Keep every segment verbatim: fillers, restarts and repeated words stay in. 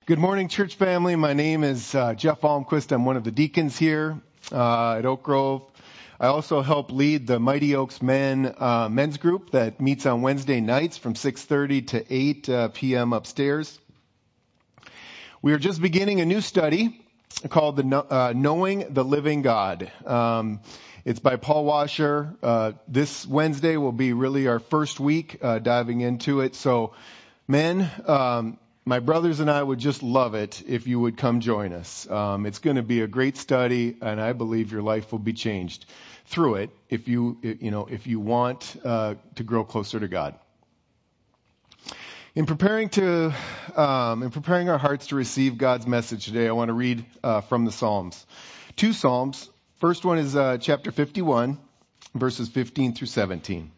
Good morning, church family. My name is uh, Jeff Almquist. I'm one of the deacons here uh, at Oak Grove. I also help lead the Mighty Oaks Men uh, men's group that meets on Wednesday nights from six thirty to eight uh, p.m. upstairs. We are just beginning a new study called the uh, Knowing the Living God. Um, it's by Paul Washer. Uh, this Wednesday will be really our first week uh, diving into it. So, men, um, my brothers and I would just love it if you would come join us. Um, it's going to be a great study, and I believe your life will be changed through it if you, you know, if you want uh, to grow closer to God. In preparing to, um, in preparing our hearts to receive God's message today, I want to read uh, from the Psalms. Two Psalms. First one is uh, chapter fifty-one, verses fifteen through seventeen.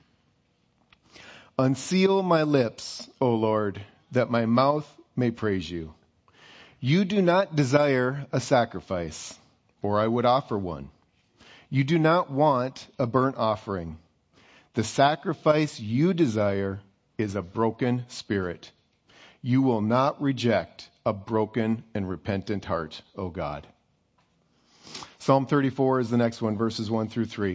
Unseal my lips, O Lord, that my mouth may praise you. You do not desire a sacrifice, or I would offer one. You do not want a burnt offering. The sacrifice you desire is a broken spirit. You will not reject a broken and repentant heart, O God. Psalm thirty-four is the next one, verses one through three.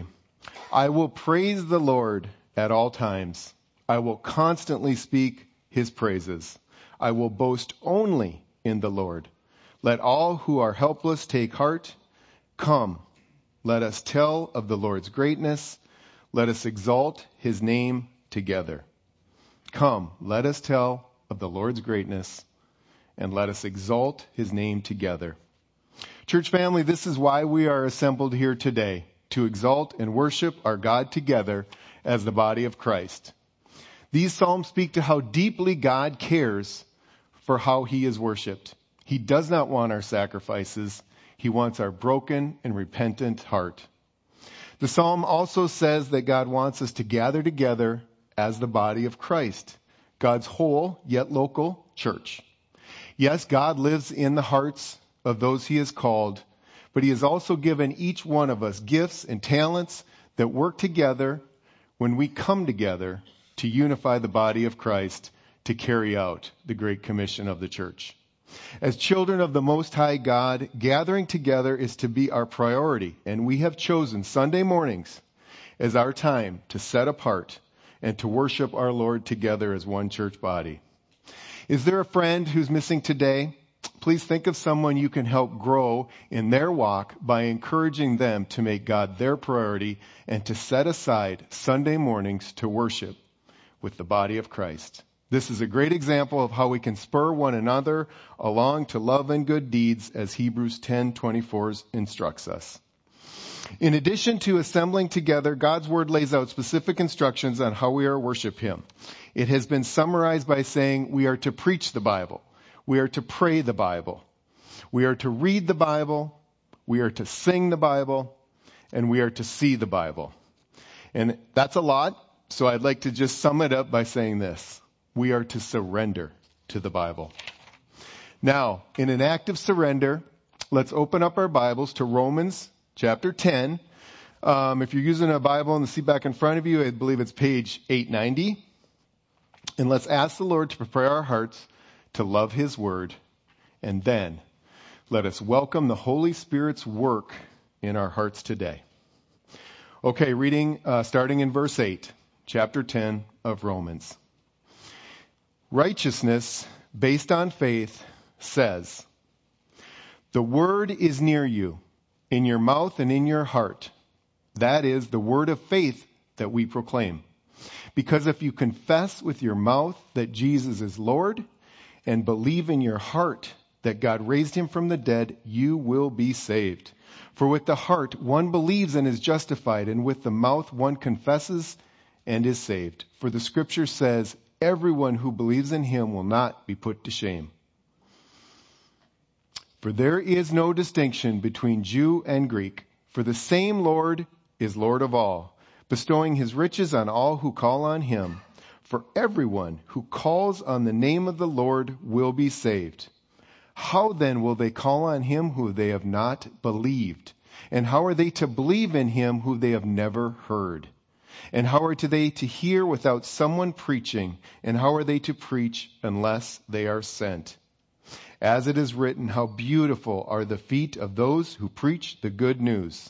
I will praise the Lord at all times. I will constantly speak his praises. I will boast only in the Lord. Let all who are helpless take heart. Come, let us tell of the Lord's greatness. Let us exalt his name together. Come, let us tell of the Lord's greatness, and let us exalt his name together. Church family, this is why we are assembled here today, to exalt and worship our God together as the body of Christ. These psalms speak to how deeply God cares for how he is worshiped. He does not want our sacrifices. He wants our broken and repentant heart. The psalm also says that God wants us to gather together as the body of Christ, God's whole yet local church. Yes, God lives in the hearts of those he has called, but he has also given each one of us gifts and talents that work together when we come together to unify the body of Christ to carry out the Great Commission of the church. As children of the Most High God, gathering together is to be our priority, and we have chosen Sunday mornings as our time to set apart and to worship our Lord together as one church body. Is there a friend who's missing today? Please think of someone you can help grow in their walk by encouraging them to make God their priority and to set aside Sunday mornings to worship with the body of Christ. This is a great example of how we can spur one another along to love and good deeds, as Hebrews ten twenty-four instructs us. In addition to assembling together, God's word lays out specific instructions on how we are to worship him. It has been summarized by saying we are to preach the Bible, we are to pray the Bible, we are to read the Bible, we are to sing the Bible, and we are to see the Bible. And that's a lot. So I'd like to just sum it up by saying this. We are to surrender to the Bible. Now, in an act of surrender, let's open up our Bibles to Romans chapter ten. Um, if you're using a Bible in the seat back in front of you, I believe it's page eight ninety. And let's ask the Lord to prepare our hearts to love his word. And then let us welcome the Holy Spirit's work in our hearts today. Okay, reading uh, starting in verse eight. Chapter ten of Romans. Righteousness based on faith says, the word is near you, in your mouth and in your heart. That is the word of faith that we proclaim. Because if you confess with your mouth that Jesus is Lord and believe in your heart that God raised him from the dead, you will be saved. For with the heart one believes and is justified, and with the mouth one confesses and is saved. For the scripture says, everyone who believes in him will not be put to shame. For there is no distinction between Jew and Greek, for the same Lord is Lord of all, bestowing his riches on all who call on him. For everyone who calls on the name of the Lord will be saved. How then will they call on him who they have not believed? And how are they to believe in him who they have never heard? And how are they to hear without someone preaching? And how are they to preach unless they are sent? As it is written, how beautiful are the feet of those who preach the good news.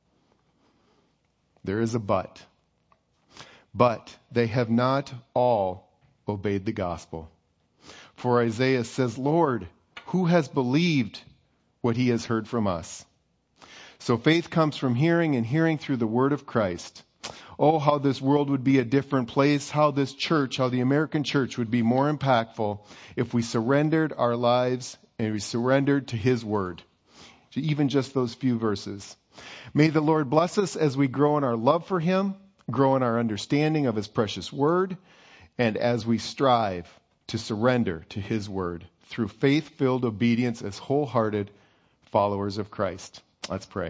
There is a but. But they have not all obeyed the gospel. For Isaiah says, Lord, who has believed what he has heard from us? So faith comes from hearing, and hearing through the word of Christ. Oh, how this world would be a different place, how this church, how the American church would be more impactful if we surrendered our lives and we surrendered to his word. Even just those few verses. May the Lord bless us as we grow in our love for him, grow in our understanding of his precious word, and as we strive to surrender to his word through faith-filled obedience as wholehearted followers of Christ. Let's pray.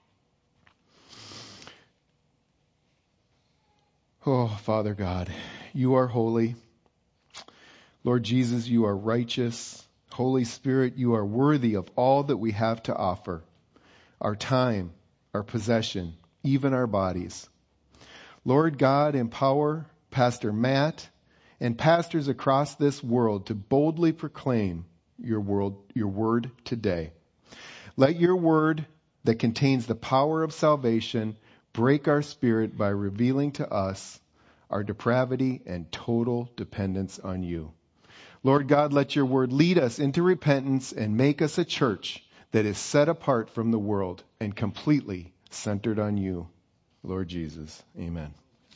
Oh, Father God, you are holy. Lord Jesus, you are righteous. Holy Spirit, you are worthy of all that we have to offer. Our time, our possession, even our bodies. Lord God, empower Pastor Matt and pastors across this world to boldly proclaim your world, your word today. Let your word that contains the power of salvation break our spirit by revealing to us our depravity and total dependence on you. Lord God, let your word lead us into repentance and make us a church that is set apart from the world and completely centered on you, Lord Jesus. Amen.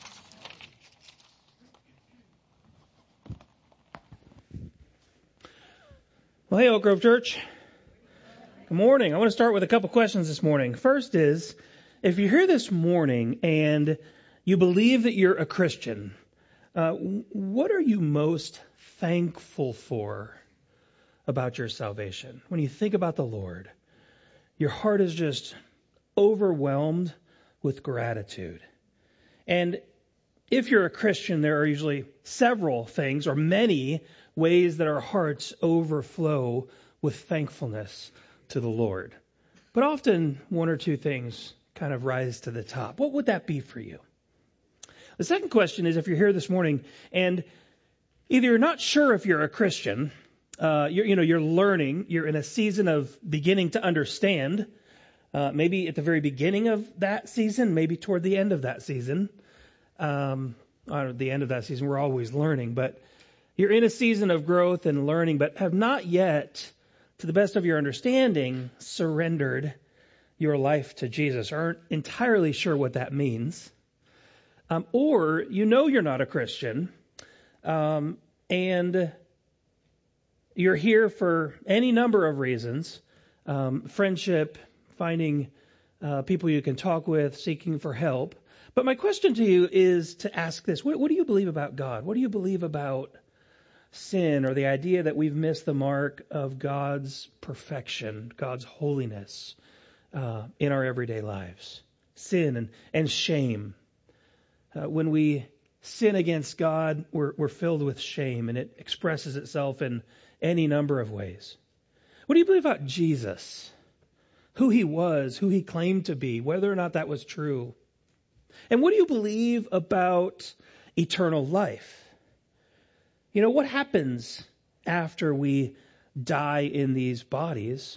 Well, hey, Oak Grove Church. Good morning. I want to start with a couple questions this morning. First is, if you're here this morning and you believe that you're a Christian, uh, what are you most thankful for about your salvation? When you think about the Lord, your heart is just overwhelmed with gratitude. And if you're a Christian, there are usually several things or many ways that our hearts overflow with thankfulness to the Lord. But often one or two things kind of rise to the top. What would that be for you? The second question is, if you're here this morning and either you're not sure if you're a Christian, uh, you're, you know, you're learning, you're in a season of beginning to understand, uh, maybe at the very beginning of that season, maybe toward the end of that season. Um, or the end of that season, we're always learning, but you're in a season of growth and learning, but have not yet, to the best of your understanding, surrendered your life to Jesus, aren't entirely sure what that means. Um, or you know you're not a Christian, um, and you're here for any number of reasons, um, friendship, finding uh, people you can talk with, seeking for help. But my question to you is to ask this. What, what do you believe about God? What do you believe about sin, or the idea that we've missed the mark of God's perfection, God's holiness uh, in our everyday lives? Sin and, and shame. Uh, when we sin against God, we're, we're filled with shame, and it expresses itself in any number of ways. What do you believe about Jesus? Who he was, who he claimed to be, whether or not that was true? And what do you believe about eternal life? You know, what happens after we die in these bodies?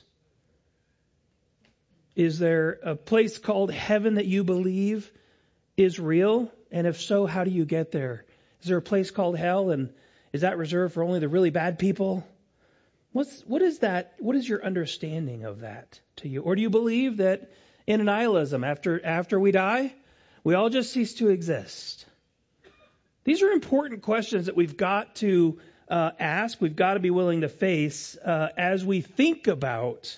Is there a place called heaven that you believe is real? And if so, how do you get there? Is there a place called hell, and is that reserved for only the really bad people? What's, what is that? What is your understanding of that to you? Or do you believe that in annihilism, after, after we die, we all just cease to exist? These are important questions that we've got to uh, ask. We've got to be willing to face uh, as we think about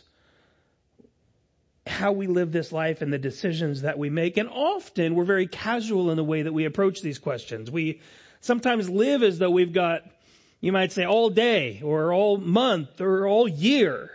how we live this life and the decisions that we make. And often we're very casual in the way that we approach these questions. We sometimes live as though we've got, you might say, all day or all month or all year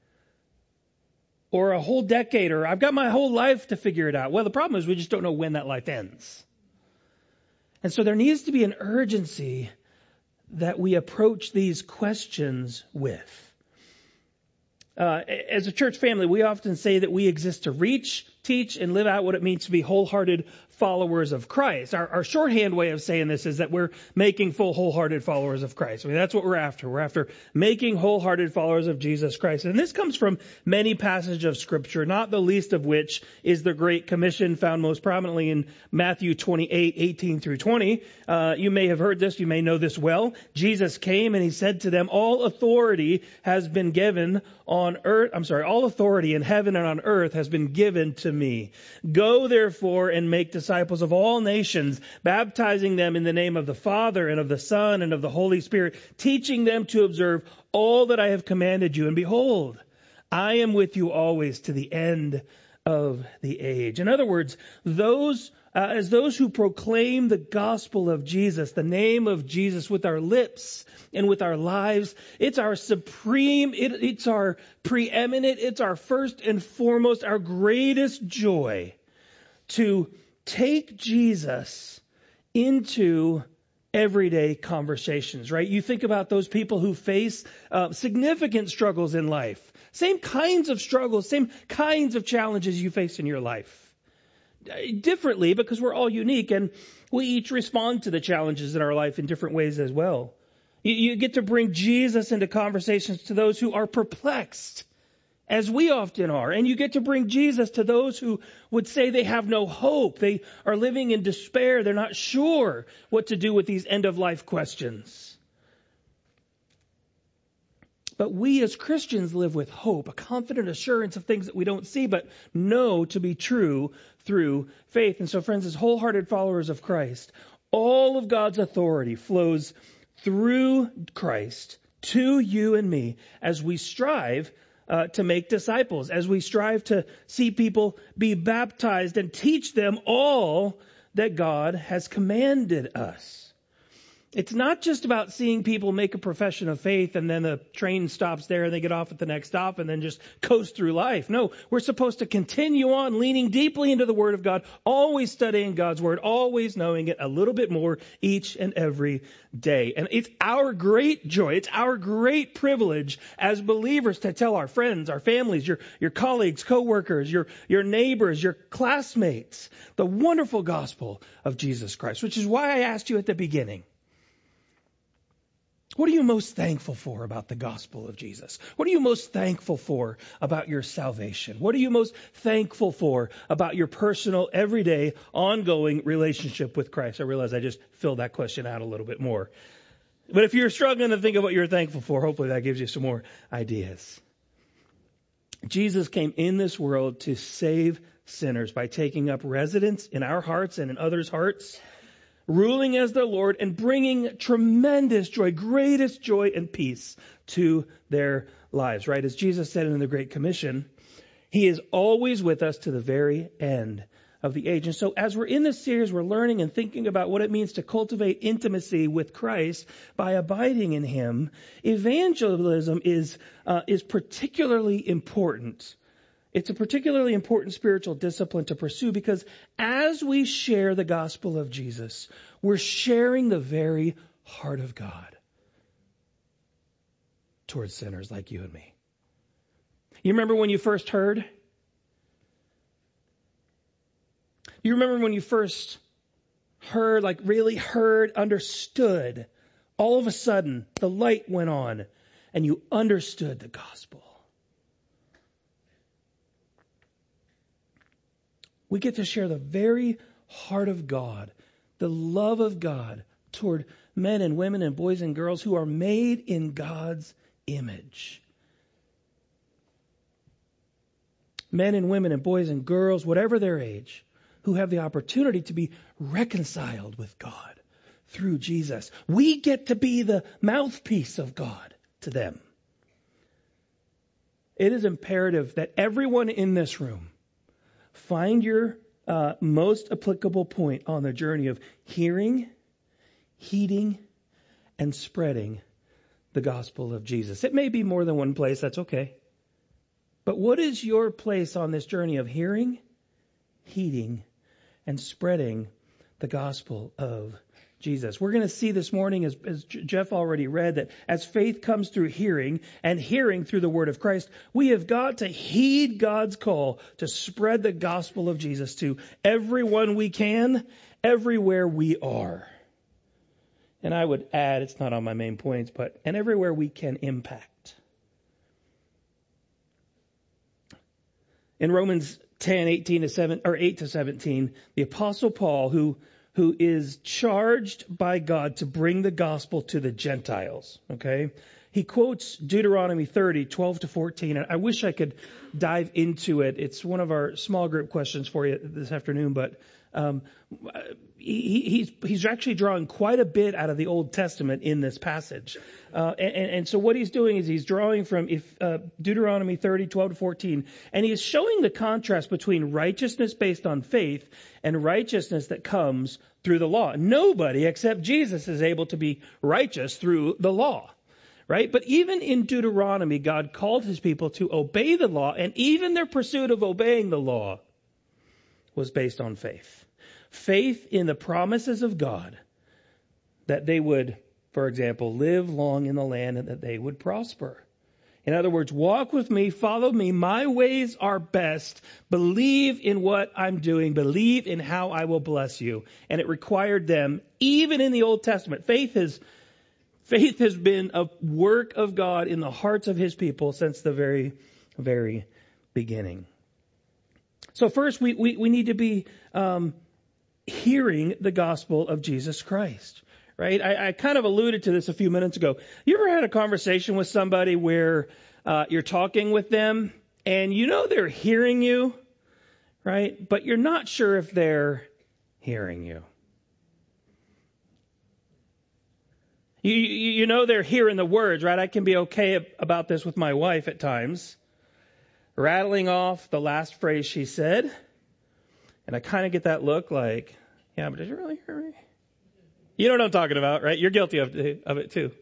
or a whole decade, or I've got my whole life to figure it out. Well, the problem is we just don't know when that life ends. And so there needs to be an urgency that we approach these questions with. Uh, as a church family, we often say that we exist to reach, teach and live out what it means to be wholehearted followers of Christ. Our, our shorthand way of saying this is that we're making full wholehearted followers of Christ. I mean, that's what we're after. We're after making wholehearted followers of Jesus Christ. And this comes from many passages of Scripture, not the least of which is the Great Commission found most prominently in Matthew twenty-eight, eighteen through twenty. Uh, you may have heard this. You may know this well. Jesus came and he said to them, all authority has been given on earth. I'm sorry, all authority in heaven and on earth has been given to me. Go therefore and make disciples of all nations, baptizing them in the name of the Father and of the Son and of the Holy Spirit, teaching them to observe all that I have commanded you. And behold, I am with you always to the end of the age. In other words, those uh, as those who proclaim the gospel of Jesus, the name of Jesus with our lips and with our lives, it's our supreme, it, it's our preeminent, it's our first and foremost, our greatest joy to take Jesus into everyday conversations, right? You think about those people who face uh, significant struggles in life. Same kinds of struggles, same kinds of challenges you face in your life. Differently, because we're all unique and we each respond to the challenges in our life in different ways as well. You, you get to bring Jesus into conversations to those who are perplexed, as we often are. And you get to bring Jesus to those who would say they have no hope. They are living in despair. They're not sure what to do with these end-of-life questions. But we as Christians live with hope, a confident assurance of things that we don't see but know to be true through faith. And so, friends, as wholehearted followers of Christ, all of God's authority flows through Christ to you and me as we strive uh, to make disciples, as we strive to see people be baptized and teach them all that God has commanded us. It's not just about seeing people make a profession of faith and then the train stops there and they get off at the next stop and then just coast through life. No, we're supposed to continue on leaning deeply into the Word of God, always studying God's Word, always knowing it a little bit more each and every day. And it's our great joy, it's our great privilege as believers to tell our friends, our families, your, your colleagues, co-workers, your, your neighbors, your classmates, the wonderful gospel of Jesus Christ, which is why I asked you at the beginning, what are you most thankful for about the gospel of Jesus? What are you most thankful for about your salvation? What are you most thankful for about your personal, everyday, ongoing relationship with Christ? I realize I just filled that question out a little bit more. But if you're struggling to think of what you're thankful for, hopefully that gives you some more ideas. Jesus came in this world to save sinners by taking up residence in our hearts and in others' hearts, ruling as their Lord and bringing tremendous joy, greatest joy and peace to their lives, right? As Jesus said in the Great Commission, He is always with us to the very end of the age. And so as we're in this series, we're learning and thinking about what it means to cultivate intimacy with Christ by abiding in Him. Evangelism is, uh, is particularly important. It's a particularly important spiritual discipline to pursue because as we share the gospel of Jesus, we're sharing the very heart of God towards sinners like you and me. You remember when you first heard? You remember when you first heard, like really heard, understood? All of a sudden, the light went on and you understood the gospel. We get to share the very heart of God, the love of God toward men and women and boys and girls who are made in God's image. Men and women and boys and girls, whatever their age, who have the opportunity to be reconciled with God through Jesus. We get to be the mouthpiece of God to them. It is imperative that everyone in this room find your uh, most applicable point on the journey of hearing, heeding, and spreading the gospel of Jesus. It may be more than one place, that's okay. But what is your place on this journey of hearing, heeding, and spreading the gospel of Jesus. We're going to see this morning, as, as Jeff already read, that as faith comes through hearing and hearing through the word of Christ, we have got to heed God's call to spread the gospel of Jesus to everyone we can, everywhere we are. And I would add, it's not on my main points, but and everywhere we can impact. In Romans ten, eighteen to seven, or eight to seventeen, the Apostle Paul, who who is charged by God to bring the gospel to the Gentiles, okay? He quotes Deuteronomy thirty, twelve to fourteen, and I wish I could dive into it. It's one of our small group questions for you this afternoon, but um, he, he's, he's actually drawing quite a bit out of the Old Testament in this passage. Uh, and, and so what he's doing is he's drawing from if, uh, Deuteronomy thirty, twelve to fourteen, and he is showing the contrast between righteousness based on faith and righteousness that comes through the law. Nobody except Jesus is able to be righteous through the law, right? But even in Deuteronomy, God called his people to obey the law, and even their pursuit of obeying the law was based on faith. Faith in the promises of God that they would, for example, live long in the land and that they would prosper. In other words, walk with me, follow me, my ways are best, believe in what I'm doing, believe in how I will bless you. And it required them, even in the Old Testament, faith has, faith has been a work of God in the hearts of his people since the very, very beginning. So first, we, we, we need to be um, hearing the gospel of Jesus Christ. Right? I, I kind of alluded to this a few minutes ago. You ever had a conversation with somebody where uh, you're talking with them and you know they're hearing you, right? But you're not sure if they're hearing you. You, you, you know they're hearing the words, right? I can be okay about this with my wife at times. Rattling off the last phrase she said. And I kind of get that look like, yeah, but did you really hear me? You know what I'm talking about, right? You're guilty of, of it too.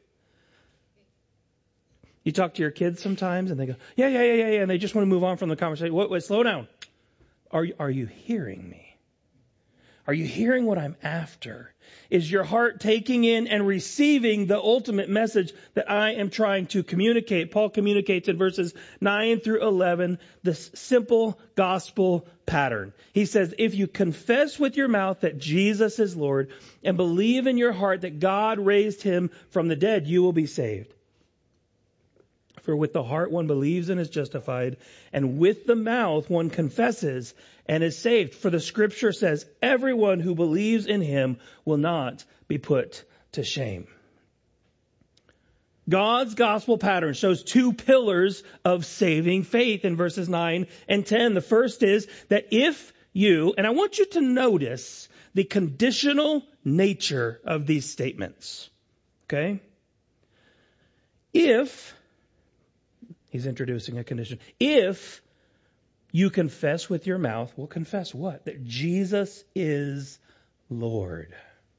You talk to your kids sometimes and they go, yeah, yeah, yeah, yeah, yeah. And they just want to move on from the conversation. Wait, wait, slow down. Are you, are you hearing me? Are you hearing what I'm after? Is your heart taking in and receiving the ultimate message that I am trying to communicate? Paul communicates in verses nine through eleven this simple gospel pattern. He says, if you confess with your mouth that Jesus is Lord and believe in your heart that God raised him from the dead, you will be saved. For with the heart one believes and is justified, and with the mouth one confesses and is saved. For the scripture says, everyone who believes in him will not be put to shame. God's gospel pattern shows two pillars of saving faith in verses nine and ten. The first is that if you, and I want you to notice the conditional nature of these statements. Okay? If, he's introducing a condition. If you confess with your mouth, well, confess what? That Jesus is Lord.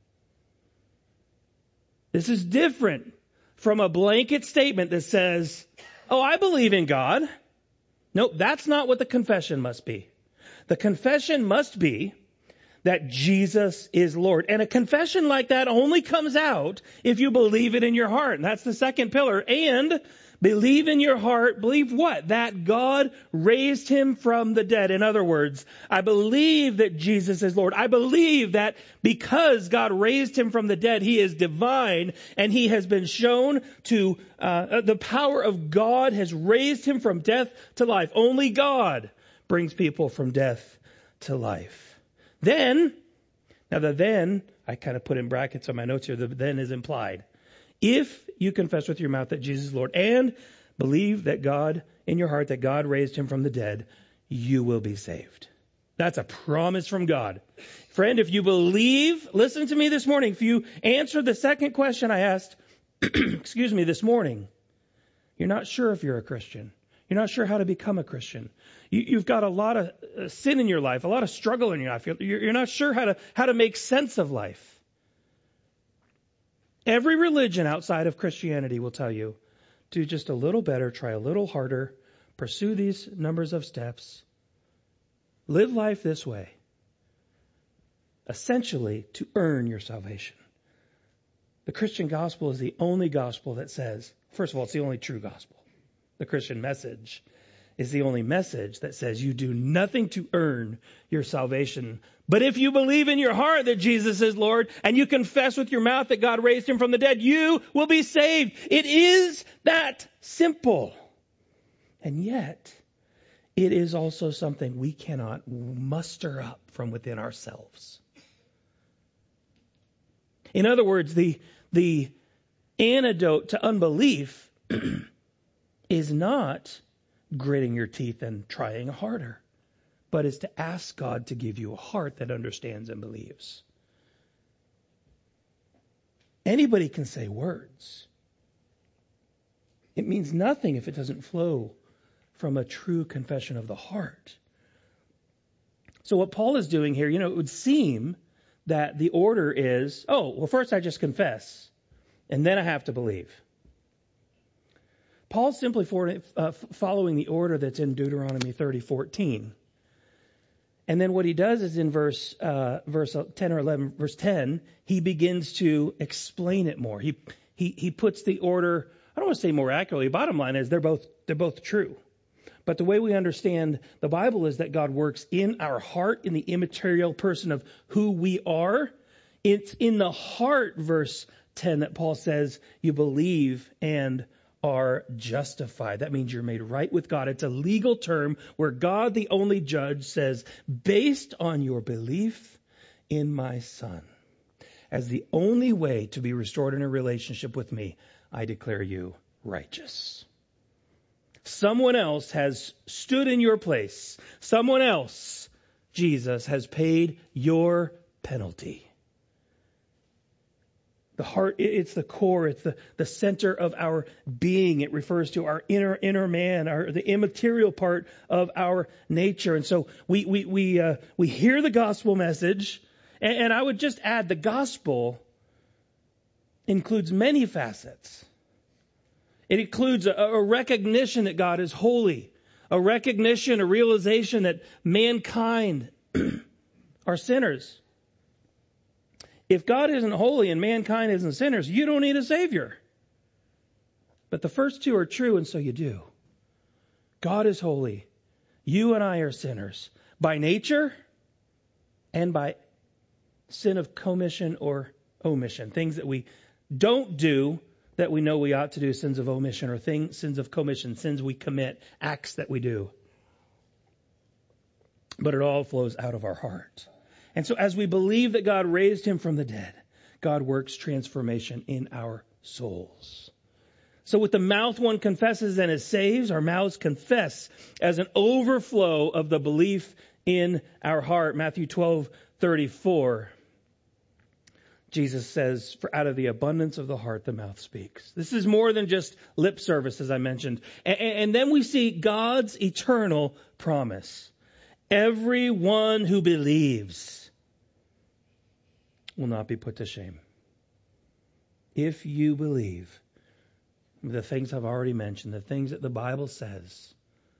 This is different from a blanket statement that says, oh, I believe in God. Nope, that's not what the confession must be. The confession must be that Jesus is Lord. And a confession like that only comes out if you believe it in your heart. And that's the second pillar. And believe in your heart, believe what? That God raised him from the dead. In other words, I believe that Jesus is Lord. I believe that because God raised him from the dead, he is divine and he has been shown to, uh, the power of God has raised him from death to life. Only God brings people from death to life. Then, now the then, I kind of put in brackets on my notes here, the then is implied. If you confess with your mouth that Jesus is Lord and believe that God, in your heart, that God raised him from the dead, you will be saved. That's a promise from God. Friend, if you believe, listen to me this morning, if you answer the second question I asked, excuse me, this morning, you're not sure if you're a Christian. You're not sure how to become a Christian. You, you've got a lot of uh, sin in your life, a lot of struggle in your life. You're, you're not sure how to, how to make sense of life. Every religion outside of Christianity will tell you, do just a little better, try a little harder, pursue these numbers of steps, live life this way, essentially to earn your salvation. The Christian gospel is the only gospel that says, first of all, it's the only true gospel. The Christian message is the only message that says you do nothing to earn your salvation. But if you believe in your heart that Jesus is Lord and you confess with your mouth that God raised him from the dead, you will be saved. It is that simple. And yet, it is also something we cannot muster up from within ourselves. In other words, the, the antidote to unbelief is not gritting your teeth and trying harder, but is to ask God to give you a heart that understands and believes. Anybody can say words. It means nothing if it doesn't flow from a true confession of the heart. So what Paul is doing here, you know, it would seem that the order is, oh, well, first I just confess, and then I have to believe. Paul's simply for, uh, following the order that's in Deuteronomy thirty fourteen. And then what he does is in verse uh, verse ten or eleven, verse ten, he begins to explain it more. He he he puts the order, I don't want to say more accurately. Bottom line is they're both they're both true. But the way we understand the Bible is that God works in our heart, in the immaterial person of who we are. It's in the heart, verse ten, that Paul says you believe and are justified. That means you're made right with God. It's a legal term where God, the only judge, says, based on your belief in my Son, as the only way to be restored in a relationship with me, I declare you righteous. Someone else has stood in your place. Someone else, Jesus, has paid your penalty. The heart, it's the core, it's the, the center of our being. It refers to our inner inner man, our the immaterial part of our nature. And so we we we uh, we hear the gospel message, and, and I would just add the gospel includes many facets. It includes a, a recognition that God is holy, a recognition, a realization that mankind are sinners. If God isn't holy and mankind isn't sinners, you don't need a Savior. But the first two are true, and so you do. God is holy. You and I are sinners by nature and by sin of commission or omission. Things that we don't do that we know we ought to do, sins of omission, or things, sins of commission, sins we commit, acts that we do. But it all flows out of our heart. And so as we believe that God raised him from the dead, God works transformation in our souls. So with the mouth one confesses and is saved, our mouths confess as an overflow of the belief in our heart. Matthew twelve thirty-four. Jesus says, for out of the abundance of the heart, the mouth speaks. This is more than just lip service, as I mentioned. And, and then we see God's eternal promise. Everyone who believes will not be put to shame. If you believe the things I've already mentioned, the things that the Bible says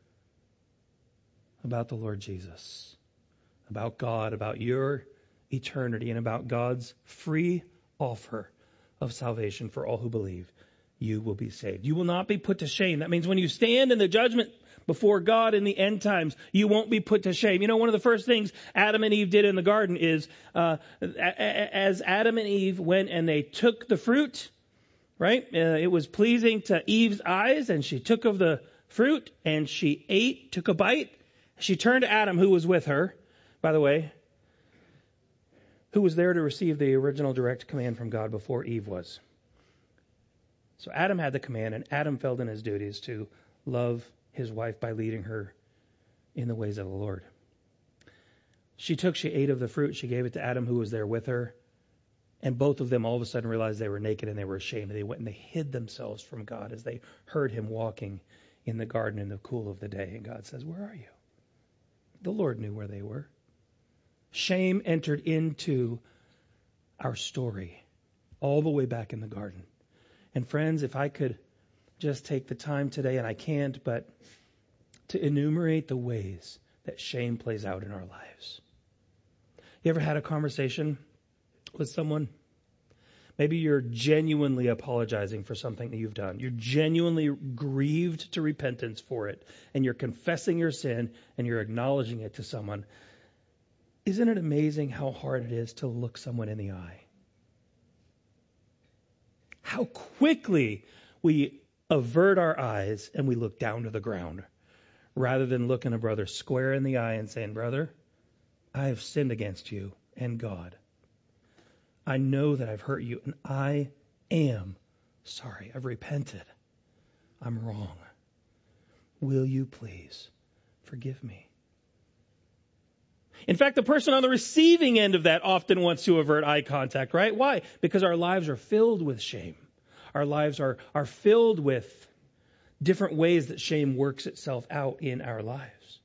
about the Lord Jesus, about God, about your eternity, and about God's free offer of salvation for all who believe, you will be saved. You will not be put to shame. That means when you stand in the judgment before God in the end times, you won't be put to shame. You know, one of the first things Adam and Eve did in the garden is, uh, as Adam and Eve went and they took the fruit, right? Uh, it was pleasing to Eve's eyes, and she took of the fruit and she ate, took a bite. She turned to Adam, who was with her, by the way, who was there to receive the original direct command from God before Eve was. So Adam had the command, and Adam felt in his duties to love his wife by leading her in the ways of the Lord. She took, she ate of the fruit, she gave it to Adam, who was there with her, and both of them all of a sudden realized they were naked and they were ashamed. They went and they hid themselves from God as they heard him walking in the garden in the cool of the day. And God says, where are you? The Lord knew where they were. Shame entered into our story all the way back in the garden. And friends, if I could just take the time today, and I can't, but to enumerate the ways that shame plays out in our lives. You ever had a conversation with someone, Maybe you're genuinely apologizing for something that you've done. You're genuinely grieved to repentance for it, and you're confessing your sin, and you're acknowledging it to someone. Isn't it amazing how hard it is to look someone in the eye? How quickly we avert our eyes and we look down to the ground, rather than looking a brother square in the eye and saying, brother, I have sinned against you and God. I know that I've hurt you, and I am sorry. I've repented. I'm wrong. Will you please forgive me? In fact, the person on the receiving end of that often wants to avert eye contact, right? Why? Because our lives are filled with shame. Our lives are, are filled with different ways that shame works itself out in our lives.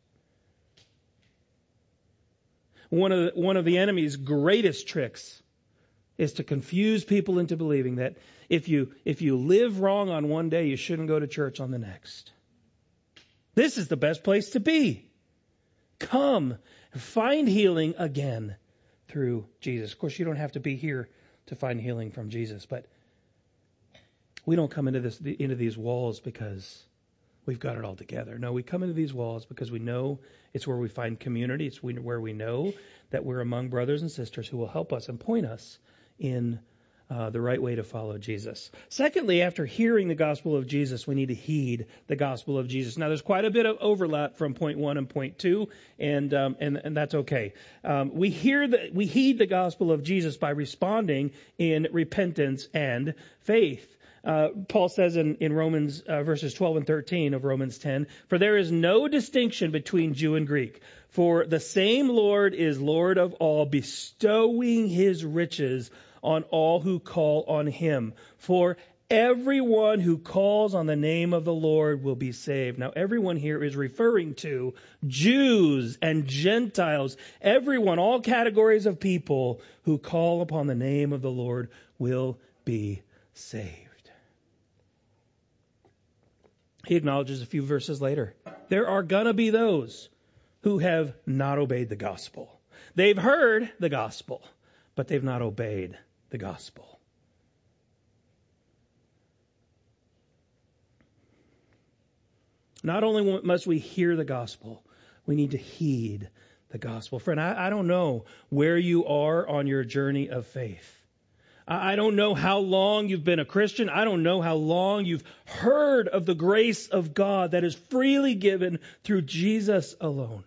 One of the, one of the enemy's greatest tricks is to confuse people into believing that if you if you live wrong on one day, you shouldn't go to church on the next. This is the best place to be. Come and find healing again through Jesus. Of course, you don't have to be here to find healing from Jesus, but we don't come into this into these walls because we've got it all together. No, we come into these walls because we know it's where we find community. It's where we know that we're among brothers and sisters who will help us and point us in uh, the right way to follow Jesus. Secondly, after hearing the gospel of Jesus, we need to heed the gospel of Jesus. Now, there's quite a bit of overlap from point one and point two, and um, and, and that's okay. Um, we hear the, we heed the gospel of Jesus by responding in repentance and faith. Uh, Paul says in, in Romans uh, verses twelve and thirteen of Romans ten, for there is no distinction between Jew and Greek, for the same Lord is Lord of all, bestowing his riches on all who call on him. For everyone who calls on the name of the Lord will be saved. Now, everyone here is referring to Jews and Gentiles. Everyone, all categories of people who call upon the name of the Lord will be saved. He acknowledges a few verses later, there are going to be those who have not obeyed the gospel. They've heard the gospel, but they've not obeyed the gospel. Not only must we hear the gospel, we need to heed the gospel. Friend, I, I don't know where you are on your journey of faith. I don't know how long you've been a Christian. I don't know how long you've heard of the grace of God that is freely given through Jesus alone.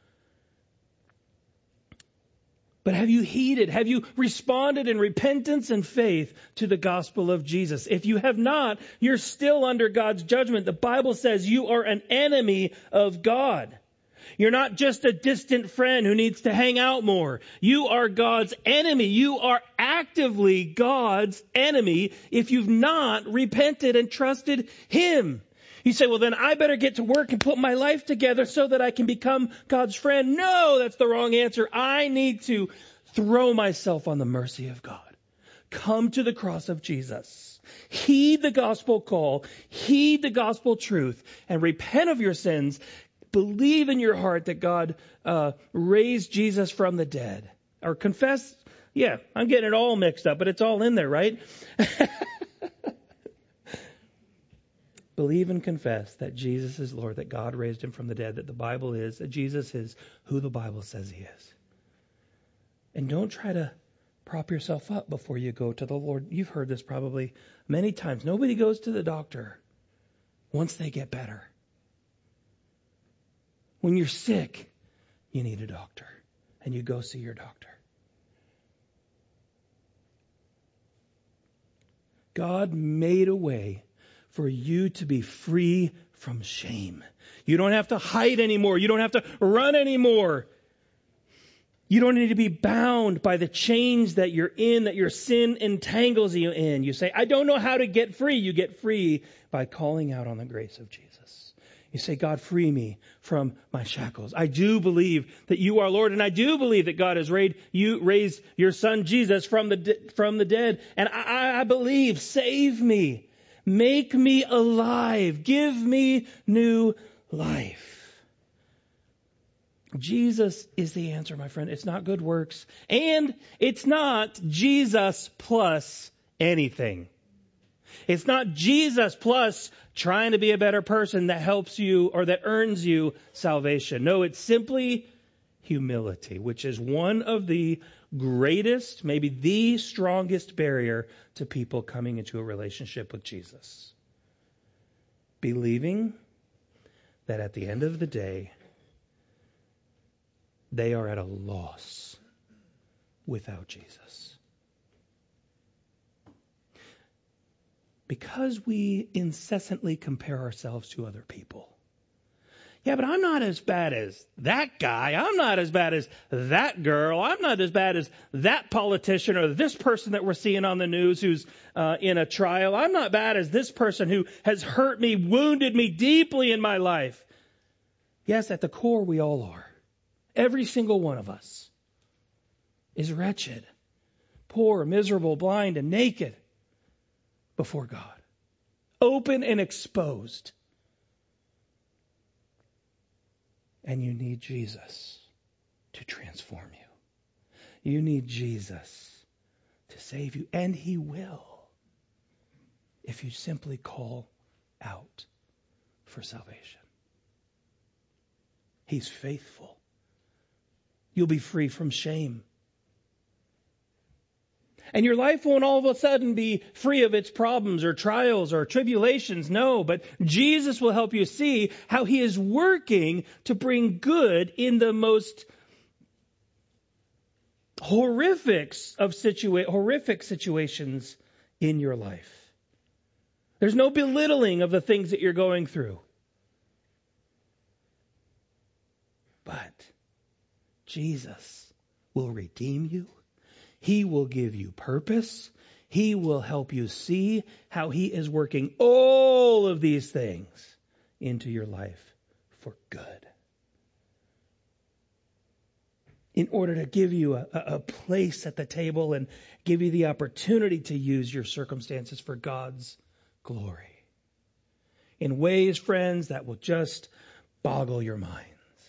But have you heeded? Have you responded in repentance and faith to the gospel of Jesus? If you have not, you're still under God's judgment. The Bible says you are an enemy of God. You're not just a distant friend who needs to hang out more. You are God's enemy. You are actively God's enemy if you've not repented and trusted Him. You say, well, then I better get to work and put my life together so that I can become God's friend. No, that's the wrong answer. I need to throw myself on the mercy of God. Come to the cross of Jesus. Heed the gospel call. Heed the gospel truth and repent of your sins. Believe in your heart that God uh, raised Jesus from the dead. Or confess. Yeah, I'm getting it all mixed up, but it's all in there, right? Believe and confess that Jesus is Lord, that God raised him from the dead, that the Bible is, that Jesus is who the Bible says he is. And don't try to prop yourself up before you go to the Lord. You've heard this probably many times. Nobody goes to the doctor once they get better. When you're sick, you need a doctor, and you go see your doctor. God made a way for you to be free from shame. You don't have to hide anymore. You don't have to run anymore. You don't need to be bound by the chains that you're in, that your sin entangles you in. You say, I don't know how to get free. You get free by calling out on the grace of Jesus. You say, God, free me from my shackles. I do believe that you are Lord, and I do believe that God has raised you, raised your son Jesus from the de- from the dead. And I, I believe, save me. Make me alive. Give me new life. Jesus is the answer, my friend. It's not good works. And it's not Jesus plus anything. It's not Jesus plus trying to be a better person that helps you or that earns you salvation. No, it's simply humility, which is one of the greatest, maybe the strongest barrier to people coming into a relationship with Jesus. Believing that at the end of the day, they are at a loss without Jesus. Because we incessantly compare ourselves to other people. Yeah, but I'm not as bad as that guy. I'm not as bad as that girl. I'm not as bad as that politician or this person that we're seeing on the news who's uh, in a trial. I'm not bad as this person who has hurt me, wounded me deeply in my life. Yes, at the core, we all are. Every single one of us is wretched, poor, miserable, blind, and naked before God. Open and exposed. And you need Jesus to transform you. You need Jesus to save you. And He will if you simply call out for salvation. He's faithful. You'll be free from shame. And your life won't all of a sudden be free of its problems or trials or tribulations. No, but Jesus will help you see how He is working to bring good in the most horrific of situa- horrific situations in your life. There's no belittling of the things that you're going through. But Jesus will redeem you. He will give you purpose. He will help you see how He is working all of these things into your life for good. In order to give you a, a place at the table and give you the opportunity to use your circumstances for God's glory. In ways, friends, that will just boggle your minds.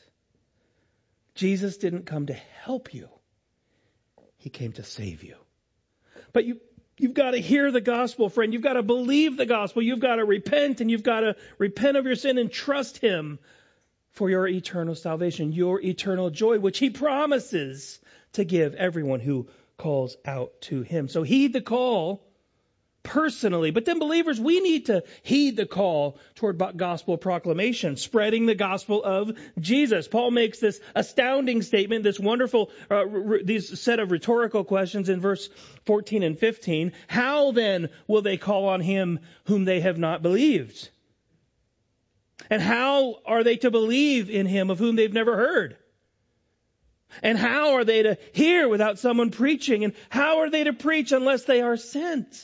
Jesus didn't come to help you. He came to save you. But you, you've got to hear the gospel, friend. You've got to believe the gospel. You've got to repent, and you've got to repent of your sin and trust Him for your eternal salvation, your eternal joy, which He promises to give everyone who calls out to Him. So heed the call personally. But then believers, we need to heed the call toward gospel proclamation, spreading the gospel of Jesus. Paul makes this astounding statement, this wonderful, uh, r- these set of rhetorical questions in verse fourteen and fifteen. How then will they call on Him whom they have not believed? And how are they to believe in Him of whom they've never heard? And how are they to hear without someone preaching? And how are they to preach unless they are sent?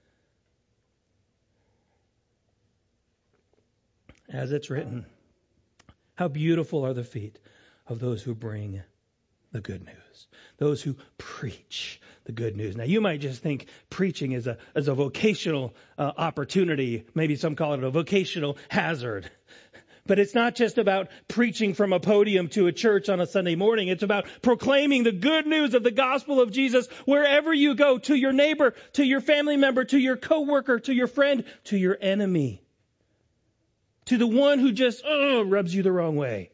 As it's written, how beautiful are the feet of those who bring the good news, those who preach the good news. Now, you might just think preaching is a, is a vocational uh, opportunity. Maybe some call it a vocational hazard. But it's not just about preaching from a podium to a church on a Sunday morning. It's about proclaiming the good news of the gospel of Jesus wherever you go, to your neighbor, to your family member, to your coworker, to your friend, to your enemy. To the one who just oh, rubs you the wrong way.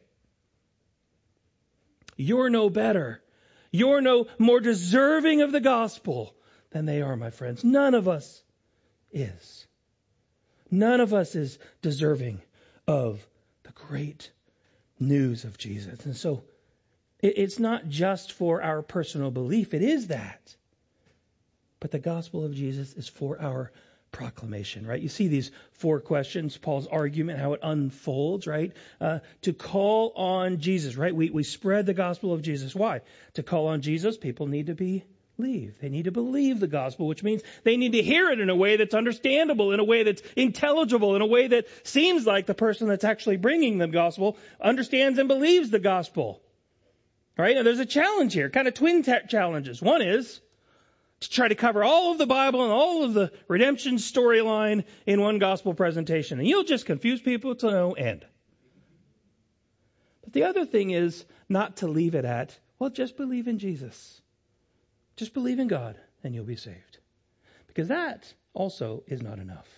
You're no better. You're no more deserving of the gospel than they are, my friends. None of us is. None of us is deserving of the great news of Jesus. And so it's not just for our personal belief. It is that. But the gospel of Jesus is for our proclamation, right? You see these four questions, Paul's argument, how it unfolds, right? Uh, to call on Jesus, right? We we spread the gospel of Jesus. Why? To call on Jesus, people need to believe. They need to believe the gospel, which means they need to hear it in a way that's understandable, in a way that's intelligible, in a way that seems like the person that's actually bringing the gospel understands and believes the gospel. Right? Now there's a challenge here, kind of twin t- challenges. One is to try to cover all of the Bible and all of the redemption storyline in one gospel presentation. And you'll just confuse people to no end. But the other thing is not to leave it at, well, just believe in Jesus. Just believe in God and you'll be saved. Because that also is not enough.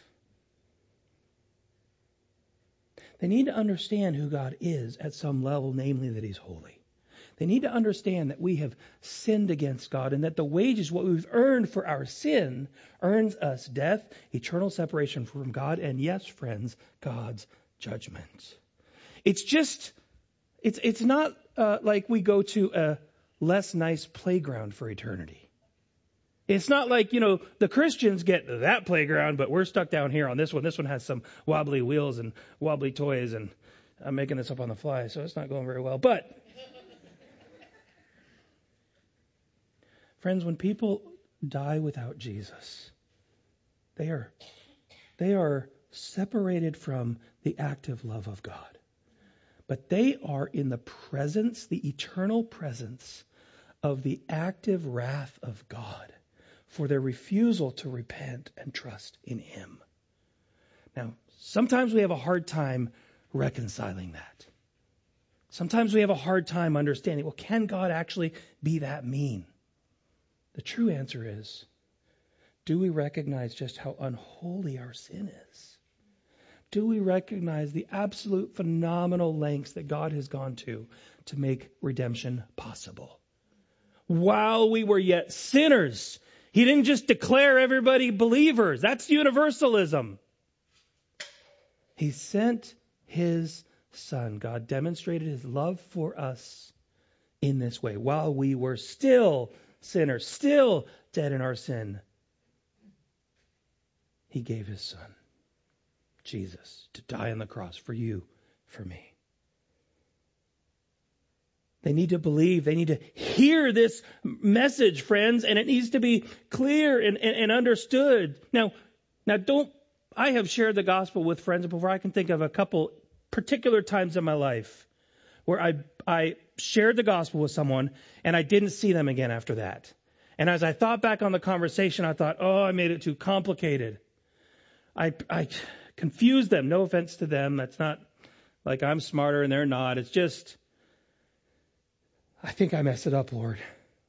They need to understand who God is at some level, namely that he's holy. They need to understand that we have sinned against God and that the wages, what we've earned for our sin, earns us death, eternal separation from God, and yes, friends, God's judgment. It's just, it's it's not uh, like we go to a less nice playground for eternity. It's not like, you know, the Christians get that playground, but we're stuck down here on this one. This one has some wobbly wheels and wobbly toys, and I'm making this up on the fly, so it's not going very well. But, friends, when people die without Jesus, they are, they are separated from the active love of God. But they are in the presence, the eternal presence of the active wrath of God for their refusal to repent and trust in him. Now, sometimes we have a hard time reconciling that. Sometimes we have a hard time understanding, well, can God actually be that mean? The true answer is, do we recognize just how unholy our sin is? Do we recognize the absolute phenomenal lengths that God has gone to to make redemption possible? While we were yet sinners, he didn't just declare everybody believers. That's universalism. He sent his Son. God demonstrated his love for us in this way. While we were still sinners, still dead in our sin, he gave his Son, Jesus, to die on the cross for you, for me. They need to believe. They need to hear this message, friends, and it needs to be clear and, and, and understood. Now, now, don't. I have shared the gospel with friends before. I can think of a couple particular times in my life where I I shared the gospel with someone and I didn't see them again after that. And as I thought back on the conversation, I thought, oh, I made it too complicated. I I confused them. No offense to them. That's not like I'm smarter and they're not. It's just, I think I messed it up, Lord.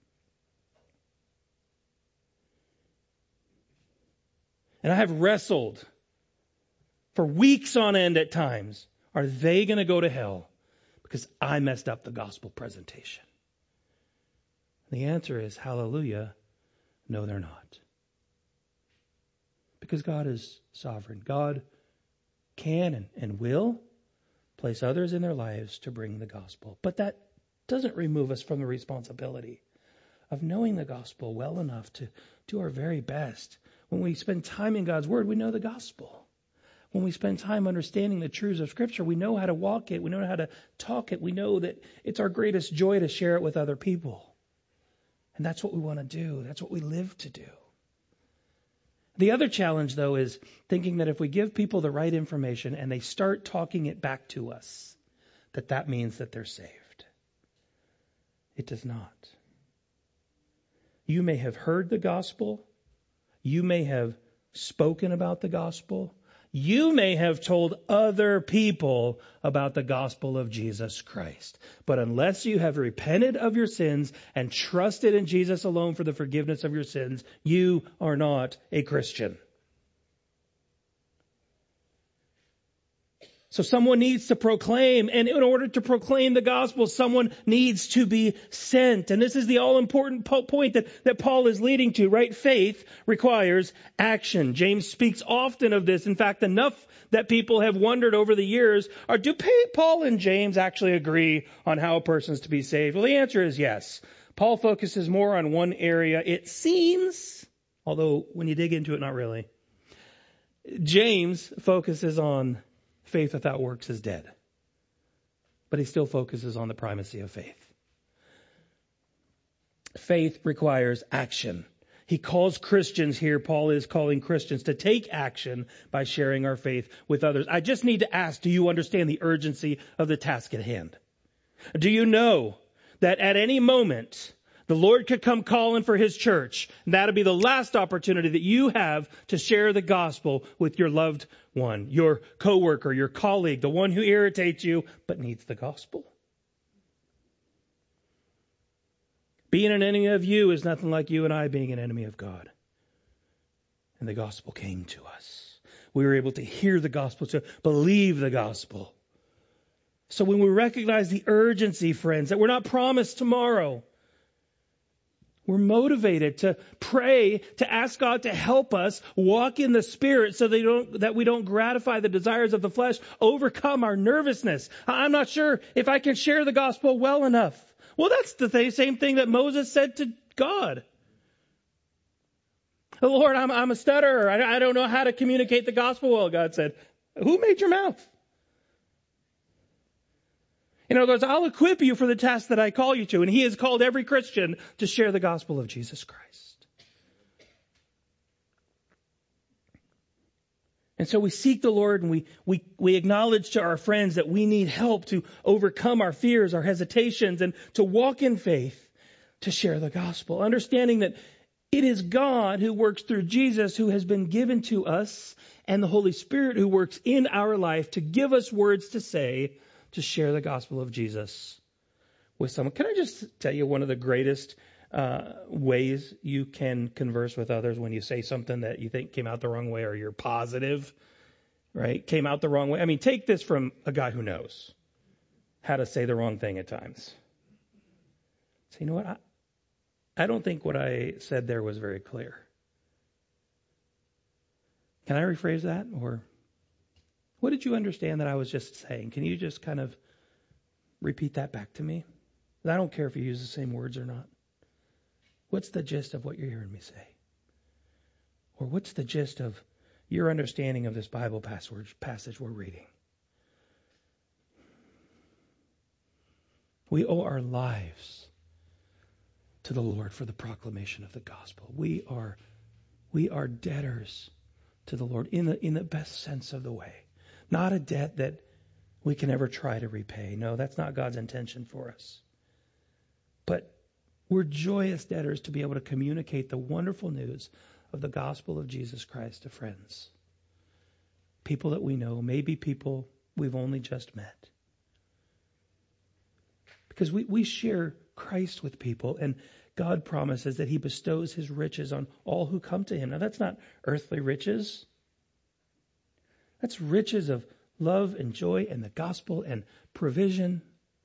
And I have wrestled for weeks on end at times. Are they going to go to hell because I messed up the gospel presentation? The answer is, hallelujah, no, they're not. Because God is sovereign. God can and, and will place others in their lives to bring the gospel. But that doesn't remove us from the responsibility of knowing the gospel well enough to do our very best. When we spend time in God's word, we know the gospel. When we spend time understanding the truths of Scripture, we know how to walk it. We know how to talk it. We know that it's our greatest joy to share it with other people. And that's what we want to do. That's what we live to do. The other challenge, though, is thinking that if we give people the right information and they start talking it back to us, that that means that they're saved. It does not. You may have heard the gospel. You may have spoken about the gospel. You may have told other people about the gospel of Jesus Christ. But unless you have repented of your sins and trusted in Jesus alone for the forgiveness of your sins, you are not a Christian. So someone needs to proclaim, and in order to proclaim the gospel, someone needs to be sent. And this is the all-important po- point that, that Paul is leading to, right? Faith requires action. James speaks often of this. In fact, enough that people have wondered over the years, are do Paul and James actually agree on how a person is to be saved? Well, the answer is yes. Paul focuses more on one area, it seems, although when you dig into it, not really. James focuses on faith without works is dead. But he still focuses on the primacy of faith. Faith requires action. He calls Christians here, Paul is calling Christians to take action by sharing our faith with others. I just need to ask, do you understand the urgency of the task at hand? Do you know that at any moment, the Lord could come calling for his church, and that'll be the last opportunity that you have to share the gospel with your loved one, your coworker, your colleague, the one who irritates you but needs the gospel. Being an enemy of you is nothing like you and I being an enemy of God. and the gospel came to us. We were able to hear the gospel, to believe the gospel. So when we recognize the urgency, friends, that we're not promised tomorrow, we're motivated to pray, to ask God to help us walk in the Spirit so they don't, that we don't gratify the desires of the flesh, overcome our nervousness. I'm not sure if I can share the gospel well enough. Well, that's the th- same thing that Moses said to God. Lord, I'm, I'm a stutterer. I, I don't know how to communicate the gospel well. God said, who made your mouth? In other words, I'll equip you for the task that I call you to. And he has called every Christian to share the gospel of Jesus Christ. And so we seek the Lord, and we, we, we acknowledge to our friends that we need help to overcome our fears, our hesitations, and to walk in faith to share the gospel. Understanding that it is God who works through Jesus, who has been given to us, and the Holy Spirit who works in our life to give us words to say to share the gospel of Jesus with someone. Can I just tell you one of the greatest uh, ways you can converse with others when you say something that you think came out the wrong way, or you're positive, right? Came out the wrong way. I mean, take this from a guy who knows how to say the wrong thing at times. So you know what? I, I don't think what I said there was very clear. Can I rephrase that? Or what did you understand that I was just saying? Can you just kind of repeat that back to me? I don't care if you use the same words or not. What's the gist of what you're hearing me say? Or what's the gist of your understanding of this Bible passage we're reading? We owe our lives to the Lord for the proclamation of the gospel. We are, we are debtors to the Lord in the, in the best sense of the way. Not a debt that we can ever try to repay. No, that's not God's intention for us. But we're joyous debtors to be able to communicate the wonderful news of the gospel of Jesus Christ to friends. People that we know, maybe people we've only just met. Because we, we share Christ with people, and God promises that he bestows his riches on all who come to him. Now, that's not earthly riches. That's riches of love and joy and the gospel and provision.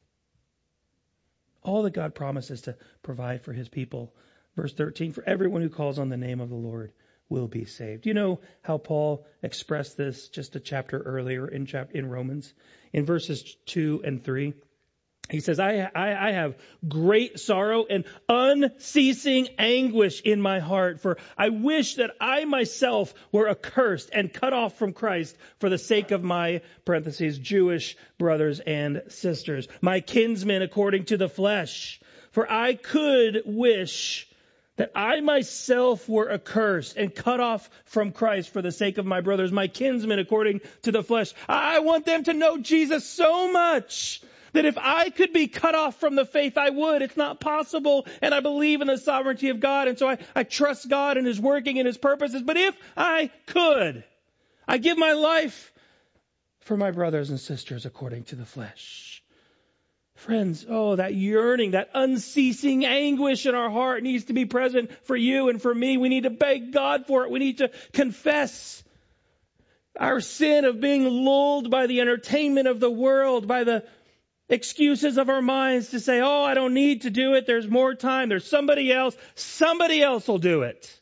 All that God promises to provide for his people. Verse thirteen, for everyone who calls on the name of the Lord will be saved. You know how Paul expressed this just a chapter earlier in chapter in Romans? In verses two and three. He says, I, I, I have great sorrow and unceasing anguish in my heart, for I wish that I myself were accursed and cut off from Christ for the sake of my, parentheses, Jewish brothers and sisters, my kinsmen according to the flesh. For I could wish that I myself were accursed and cut off from Christ for the sake of my brothers, my kinsmen according to the flesh. I want them to know Jesus so much that if I could be cut off from the faith, I would. It's not possible. And I believe in the sovereignty of God. And so I, I trust God and his working and his purposes. But if I could, I give my life for my brothers and sisters according to the flesh. Friends, oh, that yearning, that unceasing anguish in our heart needs to be present for you and for me. We need to beg God for it. We need to confess our sin of being lulled by the entertainment of the world, by the excuses of our minds to say, oh, I don't need to do it. There's more time. There's somebody else. Somebody else will do it.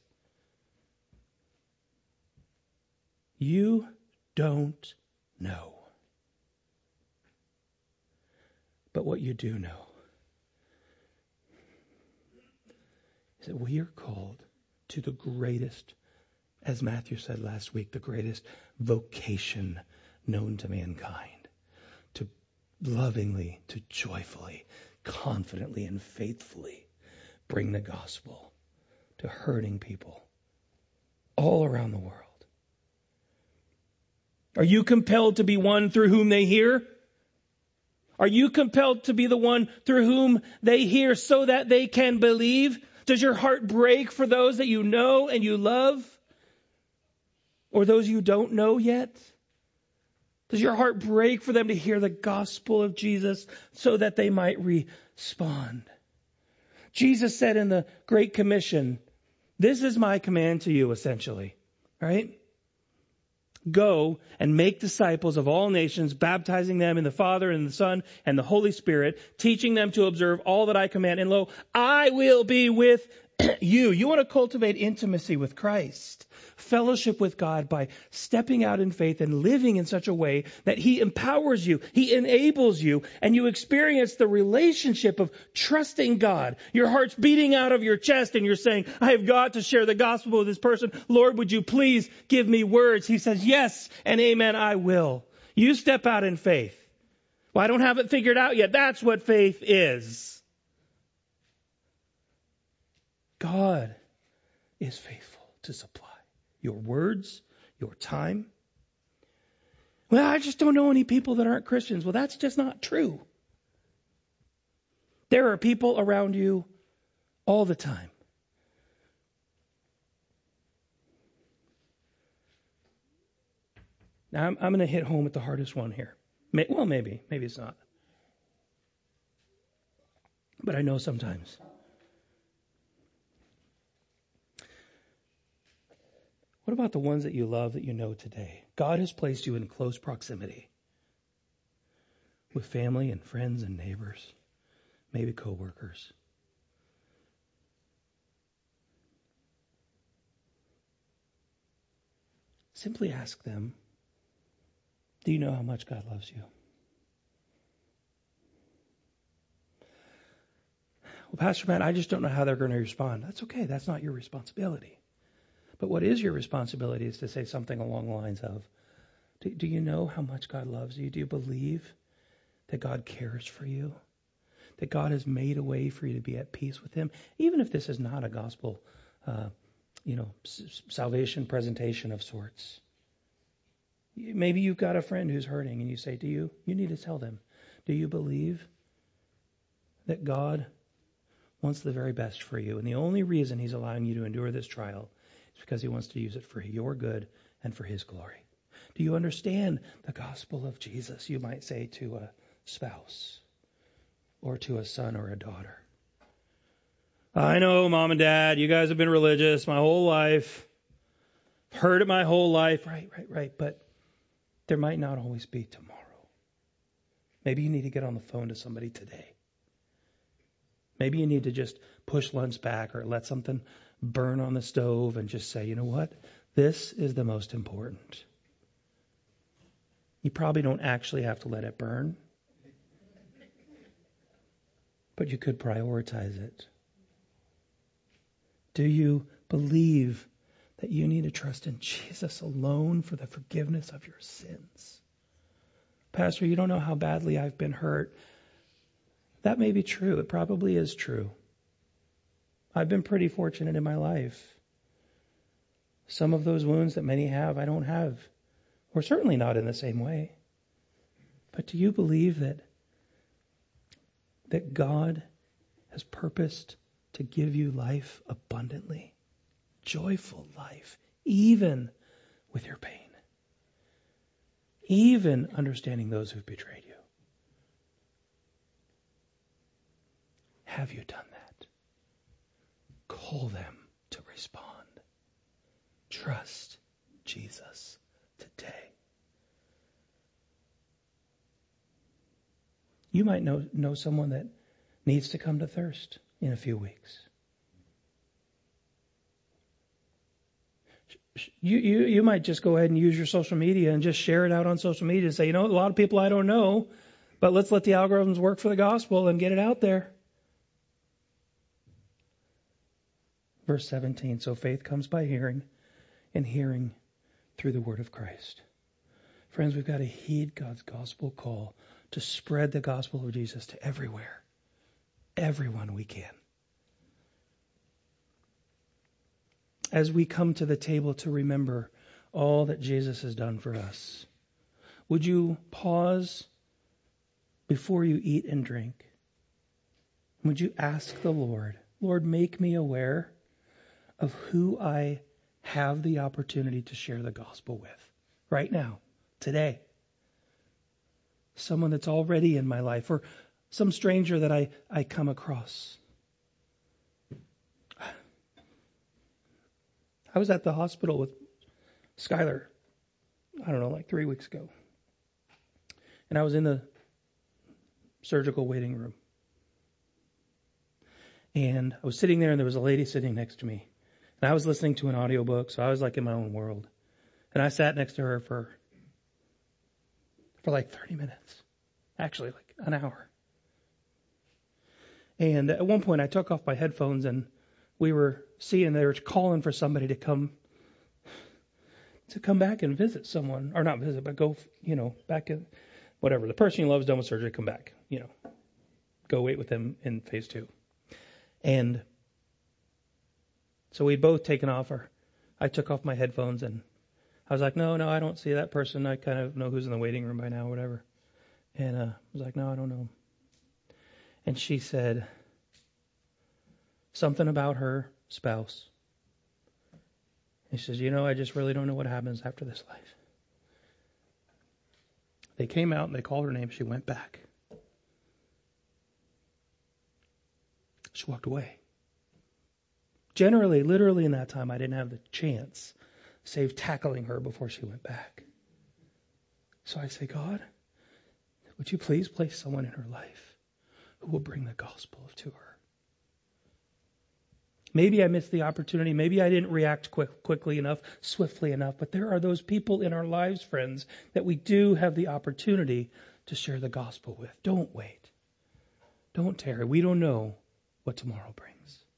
You don't know. But what you do know is that we are called to the greatest, as Matthew said last week, the greatest vocation known to mankind. Lovingly, to joyfully, confidently, and faithfully bring the gospel to hurting people all around the world. Are you compelled to be one through whom they hear? Are you compelled to be the one through whom they hear so that they can believe? Does your heart break for those that you know and you love? Or those you don't know yet? Does your heart break for them to hear the gospel of Jesus so that they might respond? Jesus said in the Great Commission, this is my command to you, essentially. right? Go and make disciples of all nations, baptizing them in the Father and the Son and the Holy Spirit, teaching them to observe all that I command. And lo, I will be with you. You want to cultivate intimacy with Christ, fellowship with God by stepping out in faith and living in such a way that He empowers you, He enables you, and you experience the relationship of trusting God. Your heart's beating out of your chest and you're saying, I have got to share the gospel with this person. Lord, would you please give me words? He says, yes and amen, I will. You step out in faith. Well, I don't have it figured out yet. That's what faith is. God is faithful to supply your words, your time. Well, I just don't know any people that aren't Christians. Well, that's just not true. There are people around you all the time. Now, I'm, I'm going to hit home at the hardest one here. May, well, maybe. Maybe it's not. But I know sometimes. What about the ones that you love that you know today? God has placed you in close proximity with family and friends and neighbors, maybe coworkers. Simply ask them, do you know how much God loves you? Well, Pastor Matt, I just don't know how they're going to respond. That's okay. That's not your responsibility. But what is your responsibility is to say something along the lines of, do, do you know how much God loves you? Do you believe that God cares for you? That God has made a way for you to be at peace with Him? Even if this is not a gospel, uh, you know, s- salvation presentation of sorts. Maybe you've got a friend who's hurting and you say, do you, you need to tell them, do you believe that God wants the very best for you? And the only reason He's allowing you to endure this trial is because He wants to use it for your good and for His glory. Do you understand the gospel of Jesus, you might say to a spouse or to a son or a daughter? I know, Mom and Dad, you guys have been religious my whole life. I've heard it my whole life. Right, right, right. But there might not always be tomorrow. Maybe you need to get on the phone to somebody today. Maybe you need to just push lunch back or let something burn on the stove and just say, you know what? This is the most important. You probably don't actually have to let it burn, but you could prioritize it. Do you believe that you need to trust in Jesus alone for the forgiveness of your sins? Pastor, you don't know how badly I've been hurt. That may be true. It probably is true. I've been pretty fortunate in my life. Some of those wounds that many have, I don't have. Or certainly not in the same way. But do you believe that, that God has purposed to give you life abundantly? Joyful life, even with your pain. Even understanding those who've betrayed you. Have you done that? Call them to respond. Trust Jesus today. You might know, know someone that needs to come to Thirst in a few weeks. You, you, you might just go ahead and use your social media and just share it out on social media and say, you know, a lot of people I don't know, but let's let the algorithms work for the gospel and get it out there. Verse seventeen, so faith comes by hearing, and hearing through the word of Christ. Friends, we've got to heed God's gospel call to spread the gospel of Jesus to everywhere, everyone we can. As we come to the table to remember all that Jesus has done for us, would you pause before you eat and drink? Would you ask the Lord, Lord, make me aware of who I have the opportunity to share the gospel with right now, today. Someone that's already in my life or some stranger that I, I come across. I was at the hospital with Skylar, I don't know, like three weeks ago. And I was in the surgical waiting room. And I was sitting there and there was a lady sitting next to me. And I was listening to an audiobook, so I was like in my own world. And I sat next to her for for like thirty minutes. Actually, like an hour. And at one point I took off my headphones and we were seeing they were calling for somebody to come to come back and visit someone. Or not visit, but go, you know, back in whatever. The person you love is done with surgery, come back. You know. Go wait with them in phase two. And so we'd both taken off our, I took off my headphones and I was like, no, no, I don't see that person. I kind of know who's in the waiting room by now, whatever. And uh, I was like, no, I don't know. And she said something about her spouse. And she says, you know, I just really don't know what happens after this life. They came out and they called her name. She went back. She walked away. Generally, literally in that time, I didn't have the chance, save tackling her before she went back. So I say, God, would you please place someone in her life who will bring the gospel to her? Maybe I missed the opportunity. Maybe I didn't react quick, quickly enough, swiftly enough. But there are those people in our lives, friends, that we do have the opportunity to share the gospel with. Don't wait. Don't tarry. We don't know what tomorrow brings.